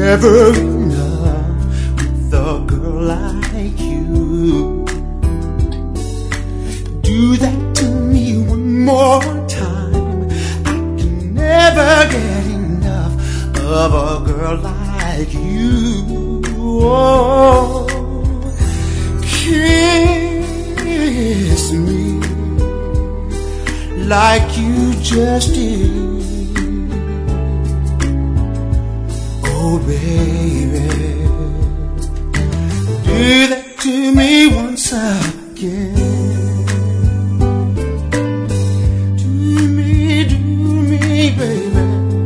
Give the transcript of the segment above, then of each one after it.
never enough with a girl like you. Do that to me one more time. I can never get enough of a girl like you. Oh, kiss me like you just did. Oh baby, do that to me once again. Do me, baby.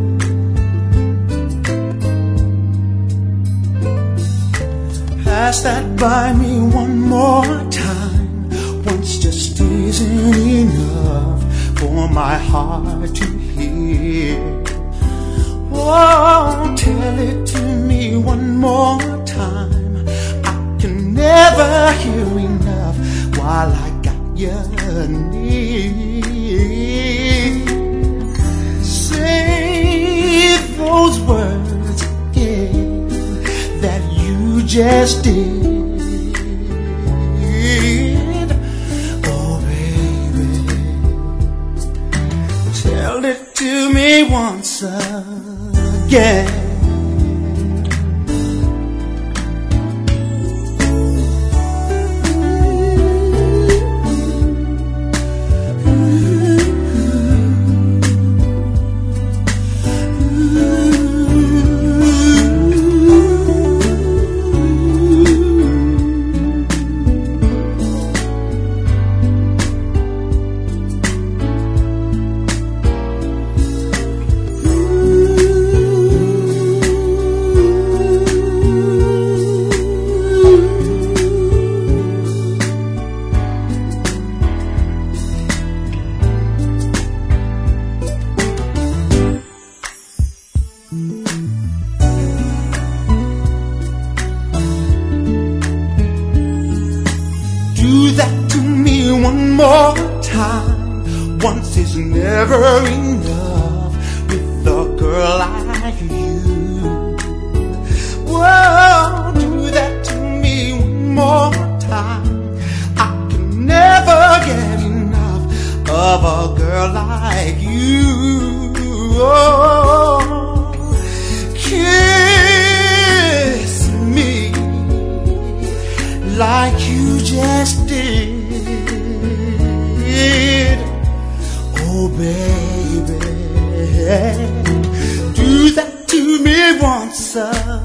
Pass that by me one more time. Once just isn't enough for my heart to hear. Oh, tell it to me one more time. I can never hear enough while I got you near. Say those words again that you just did. Oh baby, tell it to me once again. Do that to me one more time. Once is never enough with a girl like you. Whoa, do that to me one more time. I can never get enough of a girl like you. Oh, kiss me like you just did. Oh baby, do that to me once